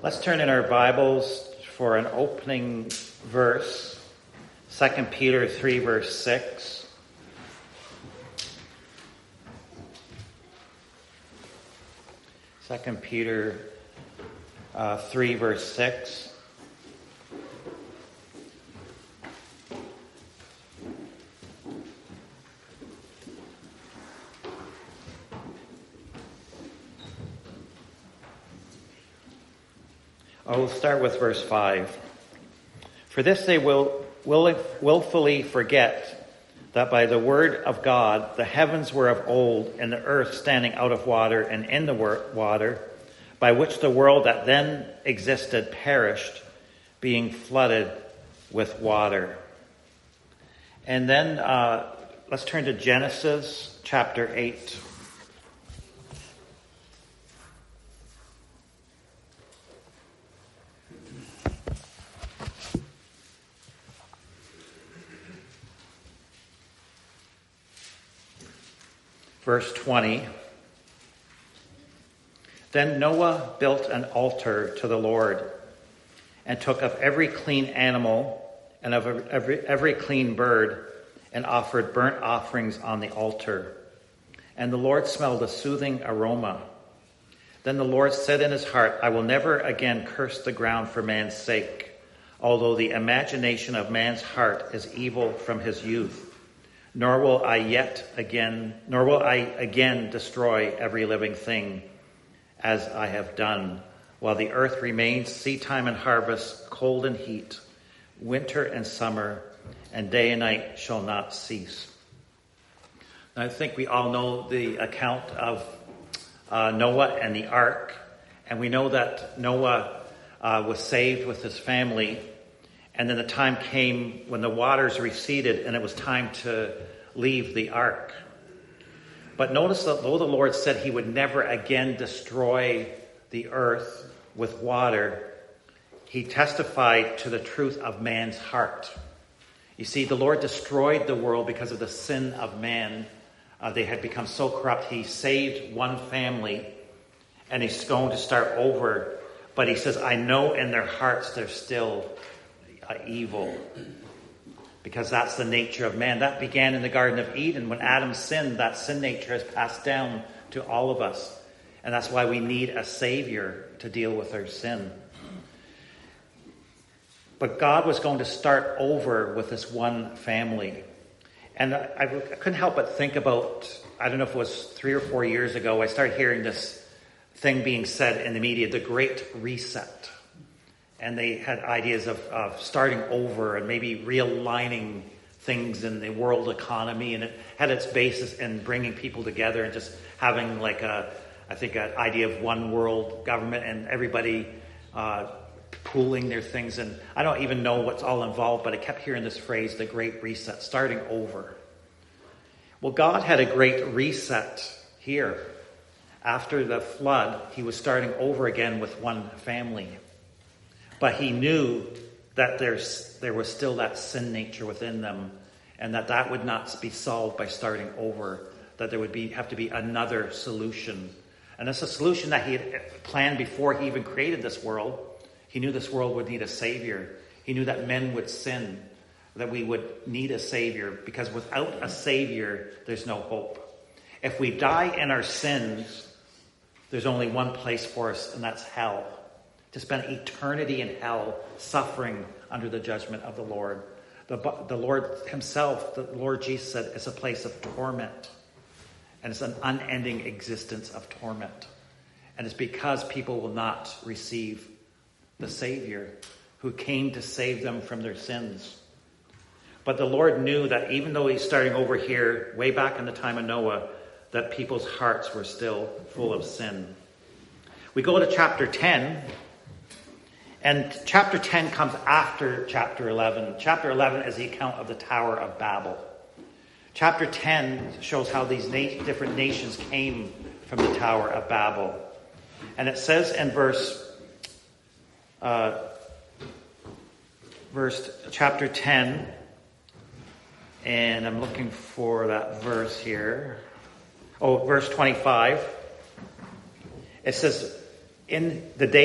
Let's turn in our Bibles for an opening verse, 2 Peter 3, verse 6. Second Peter 3, verse 6. We'll start with verse 5. For this they will willfully forget that by the word of God the heavens were of old, and the earth standing out of water and in the water, by which the world that then existed perished, being flooded with water. And then let's turn to Genesis chapter 8. Verse 20, Then Noah built an altar to the Lord, and took of every clean animal and of every clean bird, and offered burnt offerings on the altar. And the Lord smelled a soothing aroma. Then the Lord said in his heart, I will never again curse the ground for man's sake, although the imagination of man's heart is evil from his youth. Nor will I again destroy every living thing as I have done, while the earth remains, seedtime and harvest, cold and heat, winter and summer, and day and night shall not cease. I think we all know the account of Noah and the ark, and we know that Noah was saved with his family. And then the time came when the waters receded and it was time to leave the ark. But notice that though the Lord said he would never again destroy the earth with water, he testified to the truth of man's heart. You see, the Lord destroyed the world because of the sin of man. They had become so corrupt. He saved one family and he's going to start over. But he says, I know in their hearts they're still evil, because that's the nature of man. That began in the Garden of Eden. When Adam sinned, that sin nature has passed down to all of us, and that's why we need a savior to deal with our sin. But God was going to start over with this one family, and I couldn't help but think about, I don't know if it was 3 or 4 years ago, I started hearing this thing being said in the media, the Great Reset. And they had ideas of starting over and maybe realigning things in the world economy. And it had its basis in bringing people together and just having like an idea of one world government and everybody pooling their things. And I don't even know what's all involved, but I kept hearing this phrase, the Great Reset, starting over. Well, God had a great reset here. After the flood, he was starting over again with one family. But he knew that there was still that sin nature within them, and that would not be solved by starting over, that there would have to be another solution. And it's a solution that he had planned before he even created this world. He knew this world would need a savior. He knew that men would sin, that we would need a savior, because without a savior, there's no hope. If we die in our sins, there's only one place for us, and that's hell. To spend eternity in hell, suffering under the judgment of the Lord. The Lord himself, the Lord Jesus said, it's a place of torment. And it's an unending existence of torment. And it's because people will not receive the Savior who came to save them from their sins. But the Lord knew that even though he's starting over here, way back in the time of Noah, that people's hearts were still full of sin. We go to chapter 10. And chapter 10 comes after chapter 11. Chapter 11 is the account of the Tower of Babel. Chapter 10 shows how these different nations came from the Tower of Babel. And it says in chapter 10, and I'm looking for that verse here. Verse 25. It says, in the day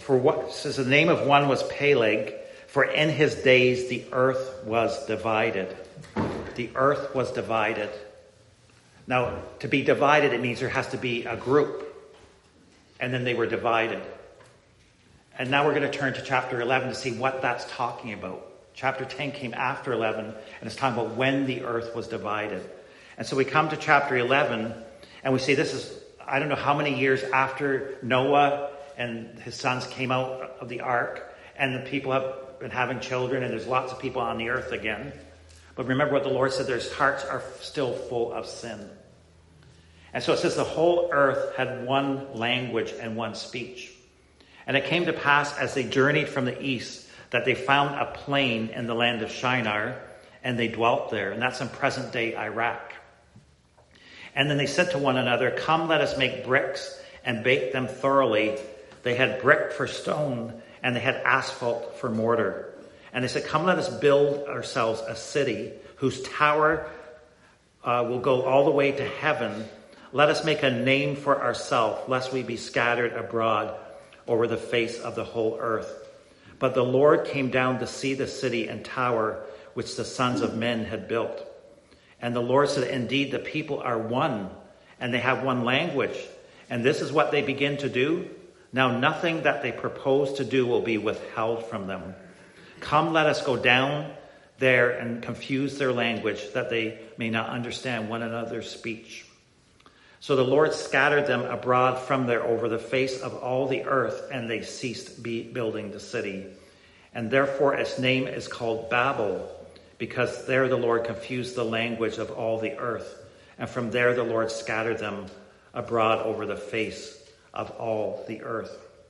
says the name of one was Peleg, for in his days the earth was divided. The earth was divided. Now, to be divided, it means there has to be a group. And then they were divided. And now we're going to turn to chapter 11 to see what that's talking about. Chapter 10 came after 11, and it's talking about when the earth was divided. And so we come to chapter 11, and we see this is, I don't know how many years after Noah and his sons came out of the ark, and the people have been having children, and there's lots of people on the earth again. But remember what the Lord said, their hearts are still full of sin. And so it says the whole earth had one language and one speech. And it came to pass as they journeyed from the east that they found a plain in the land of Shinar, and they dwelt there. And that's in present-day Iraq. And then they said to one another, "Come, let us make bricks and bake them thoroughly." They had brick for stone, and they had asphalt for mortar. And they said, "Come, let us build ourselves a city whose tower will go all the way to heaven. Let us make a name for ourselves, lest we be scattered abroad over the face of the whole earth." But the Lord came down to see the city and tower which the sons of men had built. And the Lord said, "Indeed, the people are one, and they have one language. And this is what they begin to do. Now nothing that they propose to do will be withheld from them. Come, let us go down there and confuse their language, that they may not understand one another's speech." So the Lord scattered them abroad from there over the face of all the earth, and they ceased building the city. And therefore its name is called Babel, because there the Lord confused the language of all the earth. And from there the Lord scattered them abroad over the face of all the earth.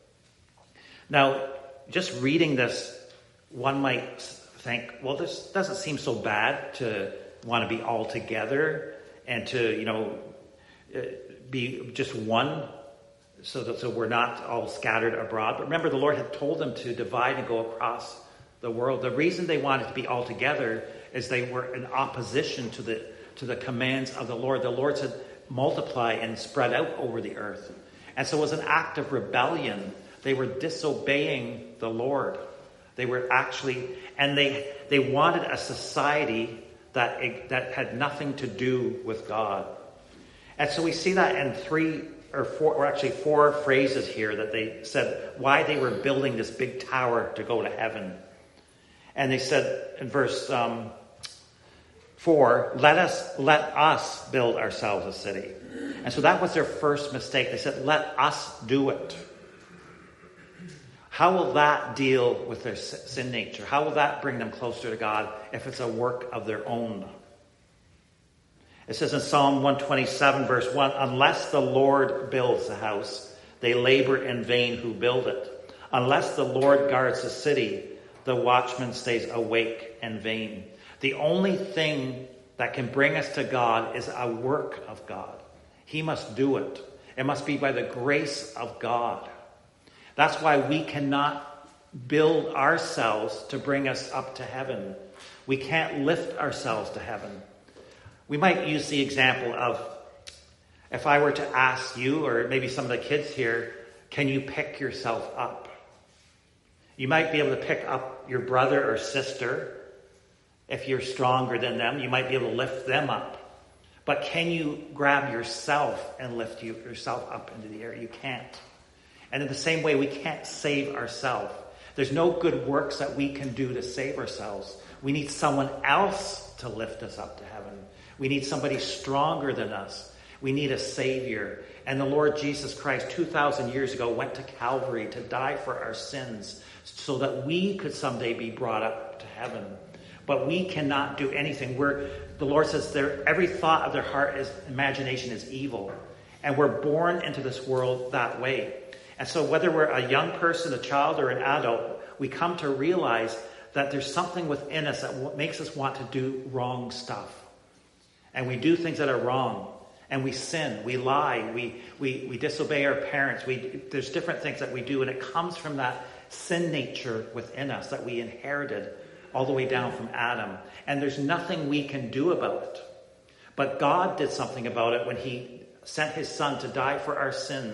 Now, just reading this, one might think, well, this doesn't seem so bad to want to be all together and to, be just one, so we're not all scattered abroad. But remember, the Lord had told them to divide and go across the world. The reason they wanted to be all together is they were in opposition to the commands of the Lord. The Lord said, multiply and spread out over the earth. And so it was an act of rebellion. They were disobeying the Lord. They were actually, and they wanted a society that had nothing to do with God. And so we see that in four phrases here that they said why they were building this big tower to go to heaven. And they said in verse 4, let us build ourselves a city. And so that was their first mistake. They said, let us do it. How will that deal with their sin nature? How will that bring them closer to God if it's a work of their own? It says in Psalm 127, verse 1, unless the Lord builds the house, they labor in vain who build it. Unless the Lord guards the city, the watchman stays awake in vain. The only thing that can bring us to God is a work of God. He must do it. It must be by the grace of God. That's why we cannot build ourselves to bring us up to heaven. We can't lift ourselves to heaven. We might use the example of, if I were to ask you, or maybe some of the kids here, can you pick yourself up? You might be able to pick up your brother or sister if you're stronger than them. You might be able to lift them up. But can you grab yourself and lift yourself up into the air? You can't. And in the same way, we can't save ourselves. There's no good works that we can do to save ourselves. We need someone else to lift us up to heaven. We need somebody stronger than us. We need a Savior. And the Lord Jesus Christ, 2,000 years ago, went to Calvary to die for our sins so that we could someday be brought up to heaven. But we cannot do anything. The Lord says every thought of their heart imagination is evil. And we're born into this world that way. And so whether we're a young person, a child, or an adult, we come to realize that there's something within us that makes us want to do wrong stuff. And we do things that are wrong. And we sin, we lie, we disobey our parents. There's different things that we do, and it comes from that sin nature within us that we inherited all the way down from Adam. And there's nothing we can do about it. But God did something about it when he sent his son to die for our sins,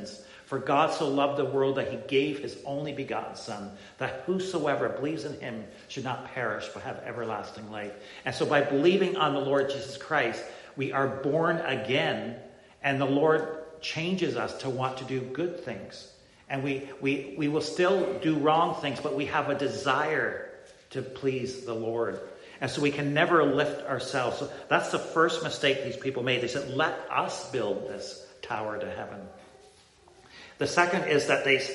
For God so loved the world that he gave his only begotten Son, that whosoever believes in him should not perish but have everlasting life. And so by believing on the Lord Jesus Christ, we are born again, and the Lord changes us to want to do good things. And we will still do wrong things, but we have a desire to please the Lord. And so we can never lift ourselves. So that's the first mistake these people made. They said, let us build this tower to heaven. The second is that they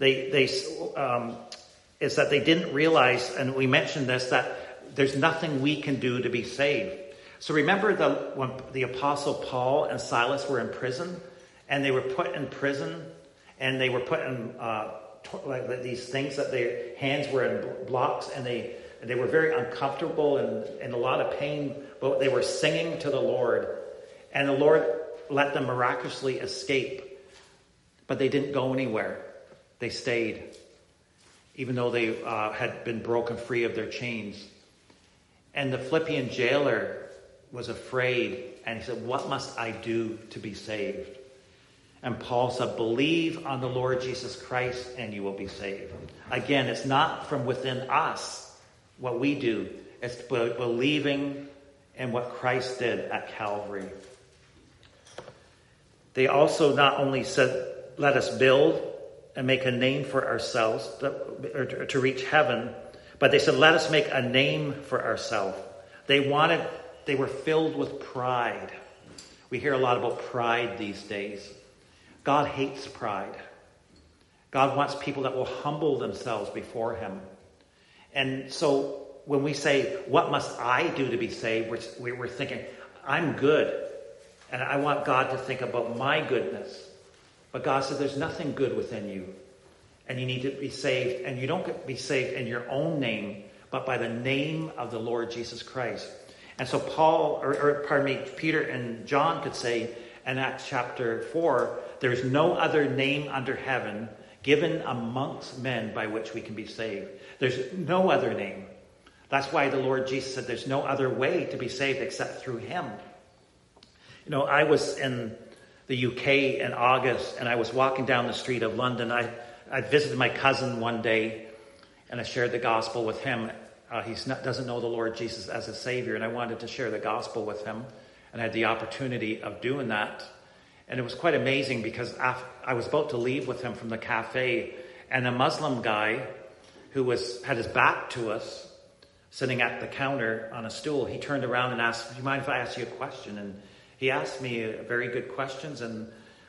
didn't realize, and we mentioned this, that there's nothing we can do to be saved. So remember when the Apostle Paul and Silas were in prison, and they were put in prison, and they were put in like these things that their hands were in blocks, and they were very uncomfortable and in a lot of pain, but they were singing to the Lord, and the Lord let them miraculously escape. But they didn't go anywhere. They stayed, even though they had been broken free of their chains. And the Philippian jailer was afraid, and he said, what must I do to be saved? And Paul said, believe on the Lord Jesus Christ, and you will be saved. Again, it's not from within us what we do. It's believing in what Christ did at Calvary. They also not only said, let us build and make a name for ourselves to reach heaven, but they said, let us make a name for ourselves. They were filled with pride. We hear a lot about pride these days. God hates pride. God wants people that will humble themselves before him. And so when we say, what must I do to be saved? We're thinking, I'm good. And I want God to think about my goodness. But God said, there's nothing good within you. And you need to be saved. And you don't be saved in your own name, but by the name of the Lord Jesus Christ. And so Peter and John could say in Acts chapter 4, there's no other name under heaven given amongst men by which we can be saved. There's no other name. That's why the Lord Jesus said there's no other way to be saved except through him. You know, I was in the UK in August, and I was walking down the street of London. I visited my cousin one day, and I shared the gospel with him. He doesn't know the Lord Jesus as a Savior, and I wanted to share the gospel with him, and I had the opportunity of doing that. And it was quite amazing because I was about to leave with him from the cafe, and a Muslim guy who had his back to us, sitting at the counter on a stool, he turned around and asked, do you mind if I ask you a question? And he asked me very good questions, and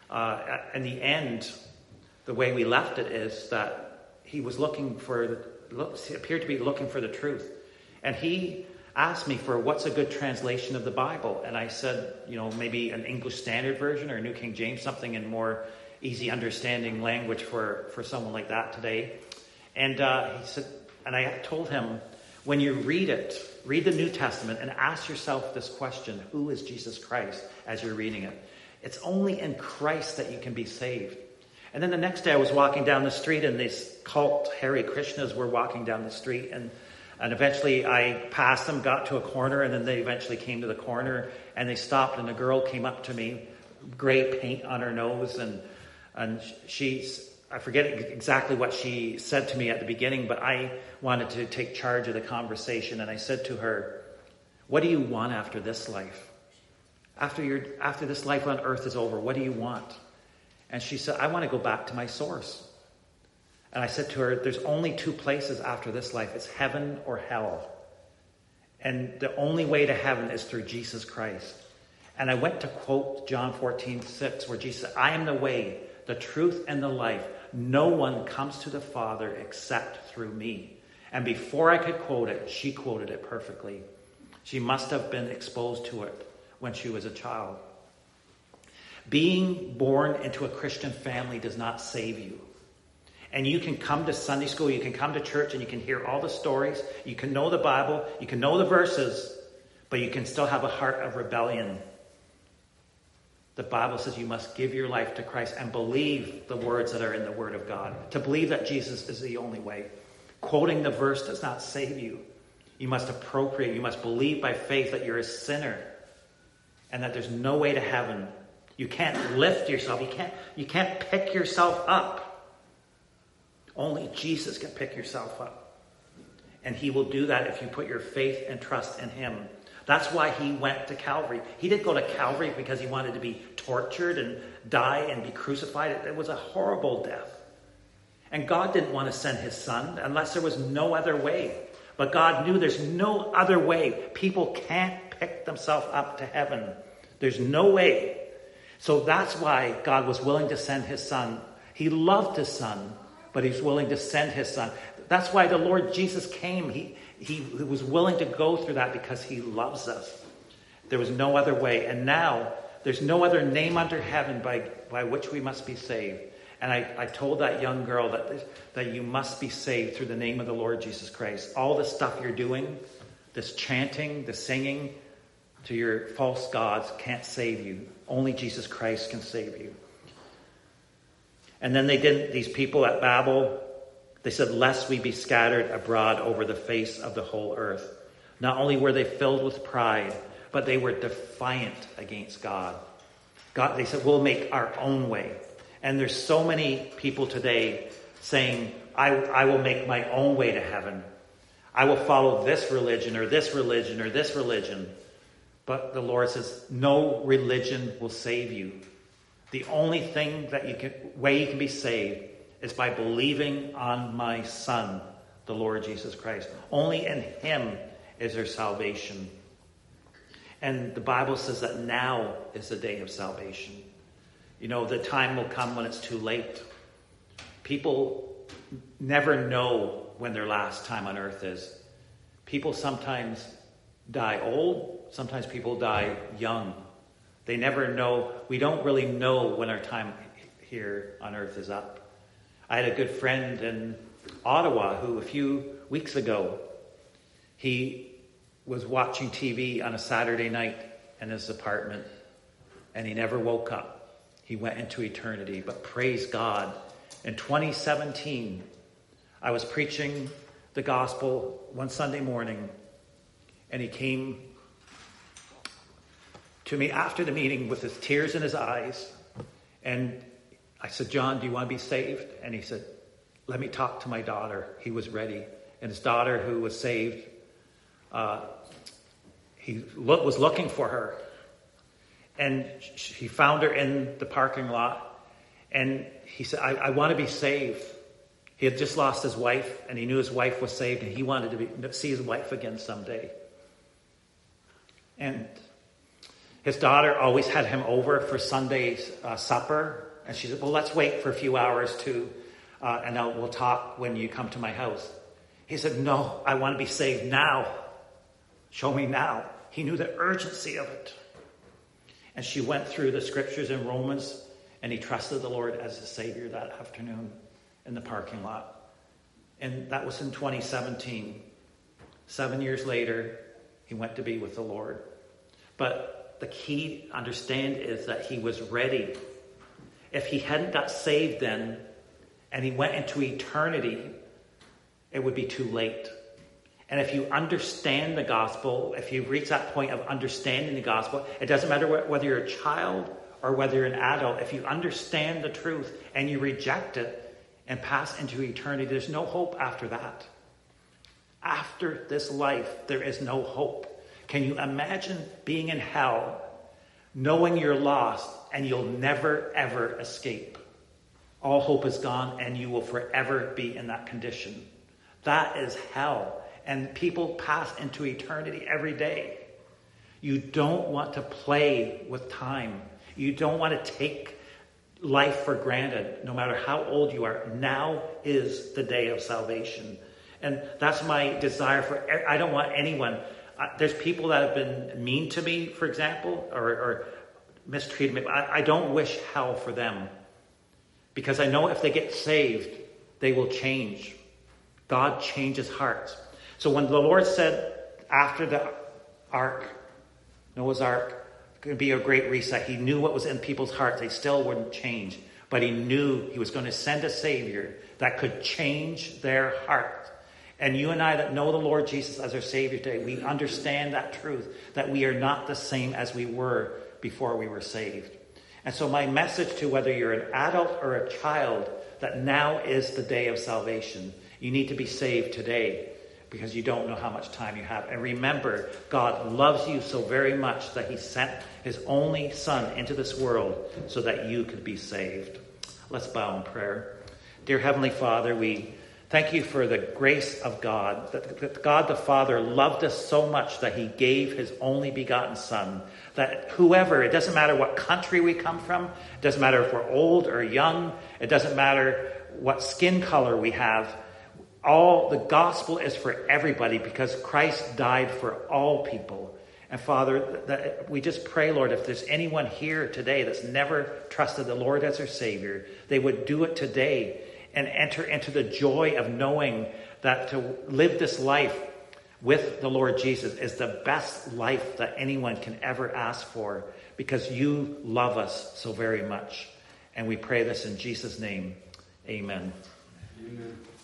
in the end, the way we left it is that he was appeared to be looking for the truth. And he asked me for what's a good translation of the Bible. And I said, maybe an English Standard Version or New King James, something in more easy understanding language for someone like that today. And he said, and I told him, when you read the New Testament and ask yourself this question, who is Jesus Christ, as you're reading it? It's only in Christ that you can be saved. And then the next day I was walking down the street, and these cult Hare Krishnas were walking down the street, and eventually I passed them, got to a corner, and then they eventually came to the corner, and they stopped, and a girl came up to me, gray paint on her nose, and I forget exactly what she said to me at the beginning, but I wanted to take charge of the conversation, and I said to her, what do you want after this life? After this life on earth is over, what do you want? And she said, I want to go back to my source. And I said to her, there's only two places after this life. It's heaven or hell. And the only way to heaven is through Jesus Christ. And I went to quote John 14:6, where Jesus said, I am the way, the truth, and the life. No one comes to the Father except through me. And before I could quote it, she quoted it perfectly. She must have been exposed to it when she was a child. Being born into a Christian family does not save you. And you can come to Sunday school, you can come to church, and you can hear all the stories. You can know the Bible, you can know the verses, but you can still have a heart of rebellion. The Bible says you must give your life to Christ and believe the words that are in the Word of God. To believe that Jesus is the only way. Quoting the verse does not save you. You must appropriate, you must believe by faith that you're a sinner and that there's no way to heaven. You can't lift yourself. You can't pick yourself up. Only Jesus can pick yourself up. And he will do that if you put your faith and trust in him. That's why he went to Calvary. He didn't go to Calvary because he wanted to be tortured and die and be crucified. It was a horrible death. And God didn't want to send his son unless there was no other way. But God knew there's no other way. People can't pick themselves up to heaven. There's no way. So that's why God was willing to send his son. He loved his son, but he's willing to send his son. That's why the Lord Jesus came. He was willing to go through that because he loves us. There was no other way. And now there's no other name under heaven by which we must be saved. And I told that young girl that you must be saved through the name of the Lord Jesus Christ. All the stuff you're doing, this chanting, the singing to your false gods can't save you. Only Jesus Christ can save you. And then these people at Babel, they said, lest we be scattered abroad over the face of the whole earth. Not only were they filled with pride, but they were defiant against God. They said, we'll make our own way. And there's so many people today saying, I will make my own way to heaven. I will follow this religion or this religion or this religion. But the Lord says, no religion will save you. The only way you can be saved is by believing on my Son, the Lord Jesus Christ. Only in him is there salvation. And the Bible says that now is the day of salvation. You know, the time will come when it's too late. People never know when their last time on earth is. People sometimes die old. Sometimes people die young. They never know. We don't really know when our time here on earth is up. I had a good friend in Ottawa who a few weeks ago, he was watching TV on a Saturday night in his apartment and he never woke up. He went into eternity. But praise God, in 2017, I was preaching the gospel one Sunday morning, and he came to me after the meeting with his tears in his eyes. And I said, John, do you want to be saved? And he said, let me talk to my daughter. He was ready. And his daughter, who was saved, he was looking for her. And he found her in the parking lot. And he said, I want to be saved. He had just lost his wife, and he knew his wife was saved, and he wanted to see his wife again someday. And his daughter always had him over for Sunday's supper. And she said, well, let's wait for a few hours and we'll talk when you come to my house. He said, no, I want to be saved now. Show me now. He knew the urgency of it. And she went through the scriptures in Romans, and he trusted the Lord as his Savior that afternoon in the parking lot. And that was in 2017. 7 years later, he went to be with the Lord. But the key to understand is that he was ready. If he hadn't got saved then, and he went into eternity, it would be too late. And if you understand the gospel, if you reach that point of understanding the gospel, it doesn't matter whether you're a child or whether you're an adult. If you understand the truth and you reject it and pass into eternity, there's no hope after that. After this life, there is no hope. Can you imagine being in hell, knowing you're lost, and you'll never, ever escape? All hope is gone, and you will forever be in that condition. That is hell. And people pass into eternity every day. You don't want to play with time. You don't want to take life for granted, no matter how old you are. Now is the day of salvation. And that's my desire for, I don't want anyone. There's people that have been mean to me, for example, or mistreated me. I don't wish hell for them. Because I know if they get saved, they will change. God changes hearts. So when the Lord said after the ark, Noah's ark, going to be a great reset, he knew what was in people's hearts. They still wouldn't change. But he knew he was going to send a Savior that could change their heart. And you and I that know the Lord Jesus as our Savior today, we understand that truth, that we are not the same as we were before we were saved. And so my message to whether you're an adult or a child, that now is the day of salvation. You need to be saved today because you don't know how much time you have. And remember, God loves you so very much that he sent his only Son into this world so that you could be saved. Let's bow in prayer. Dear Heavenly Father, we thank you for the grace of God, that God the Father loved us so much that he gave his only begotten Son, that whoever, it doesn't matter what country we come from, it doesn't matter if we're old or young, it doesn't matter what skin color we have, the gospel is for everybody because Christ died for all people. And Father, we just pray, Lord, if there's anyone here today that's never trusted the Lord as their Savior, they would do it today and enter into the joy of knowing that to live this life with the Lord Jesus is the best life that anyone can ever ask for because you love us so very much. And we pray this in Jesus' name. Amen. Amen.